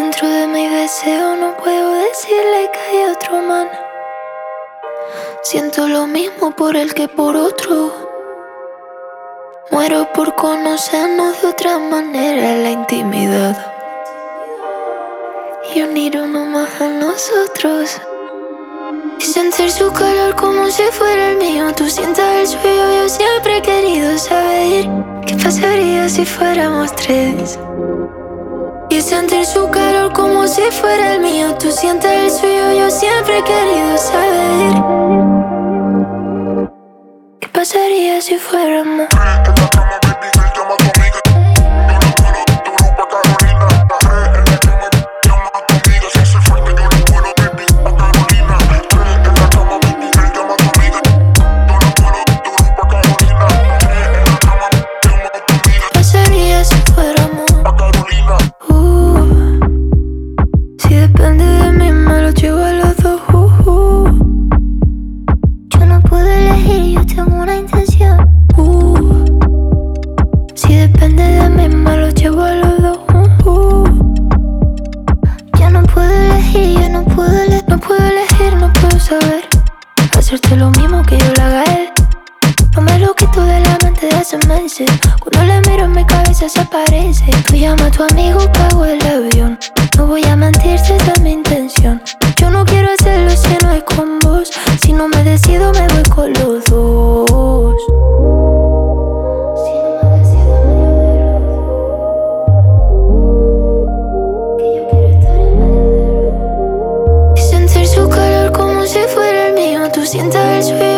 Dentro de mi deseo no puedo decirle que hay otro man. Siento lo mismo por él que por otro. Muero por conocernos de otra manera en la intimidad y unir uno más a nosotros. Y sentir su calor como si fuera el mío. Tú sientas el suyo, yo siempre he querido saber qué pasaría si fuéramos tres. Y sentir su calor como si fuera el mío. Tú sientas el suyo, yo siempre he querido saber qué pasaría si fuéramos. Si depende de mí, me lo llevo a los dos. Yo no puedo elegir, yo tengo una intención. Si depende de mí, me lo llevo a los dos. Yo no puedo elegir, yo no puedo elegir, no puedo saber hacerte lo mismo que yo le haga a él. No me lo quito de la mente de hace meses. Cuando le miro en mi cabeza se aparece. Tú llama a tu amigo, pago el avión. No voy a mentirte, esa es mi intención. Yo no quiero hacerlo si no es con vos. Si no me decido me voy con los dos. Si no me decido me voy de los dos. Que yo quiero estar en medio de los dos. Y sentir su calor como si fuera el mío. Tú sientas el suyo,